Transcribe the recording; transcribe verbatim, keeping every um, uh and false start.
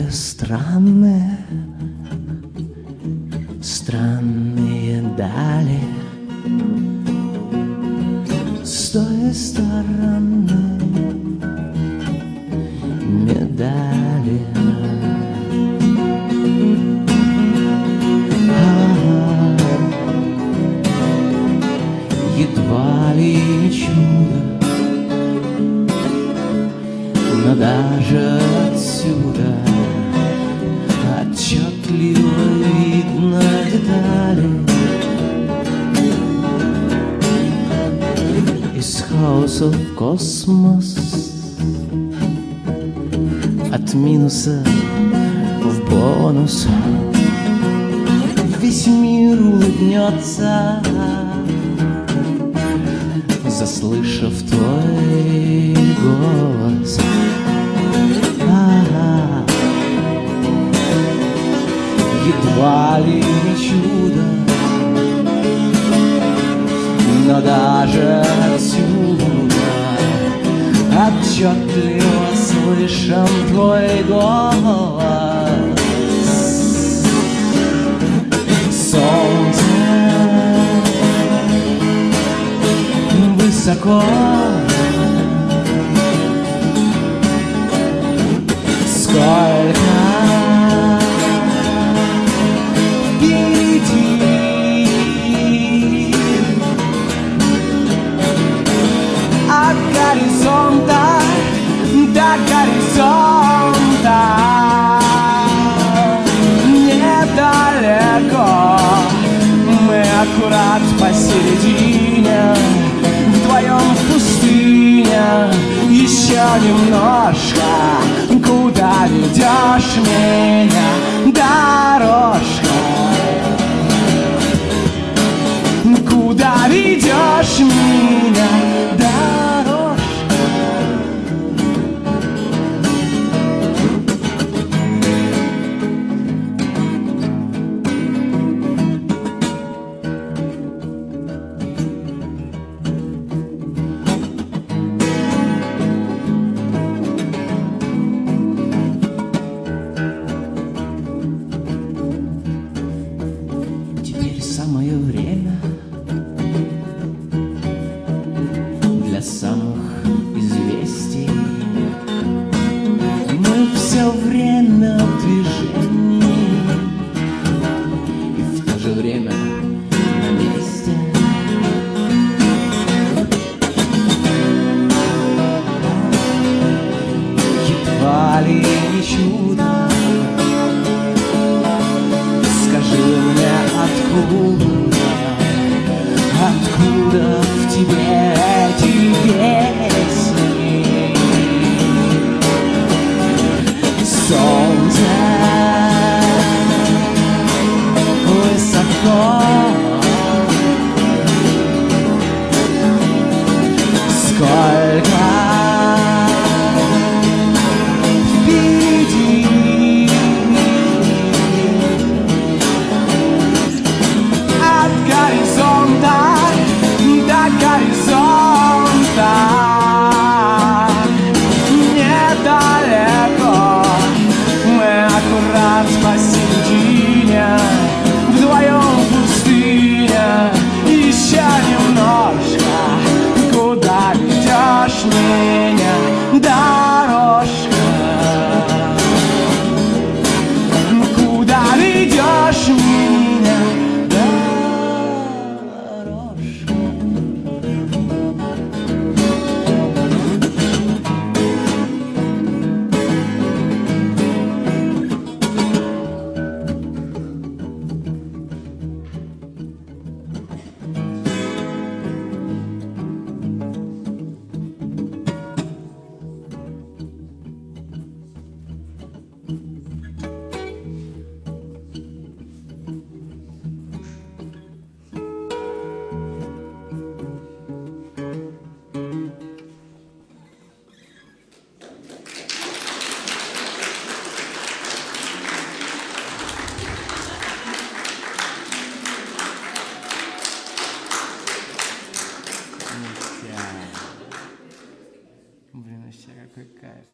Такое странное, странные дали с той стороны медали. А-а-а. Едва ли не чудо, но даже отсюда отчетливо видно детали. Из хаоса в космос, от минуса в бонус, весь мир улыбнется, заслышав твой голос. А-а-а. Едва ли не чудо, но даже отсюда отчетливо слышен твой голос. Солнце высоко, сколько впереди, от горизонта до горизонта недалеко, мы аккурат посередине, вдвоем в пустыне. Еще немножко, куда ведешь меня, дорожка? Куда ведешь меня, дорожка? Самое время для самых известий. Мы все время в движении и в то же время на месте. Едва ли не чудо, скажи мне, откуда, откуда в тебе эти песни? Солнце высоко, сколько впереди, от горизонта до горизонта недалеко, мы аккурат посередине, вдвоем в пустыне. Еще немножко, куда ведешь меня, дорожка? Куда ведешь меня, дорожка? Блин, вообще какой кайф.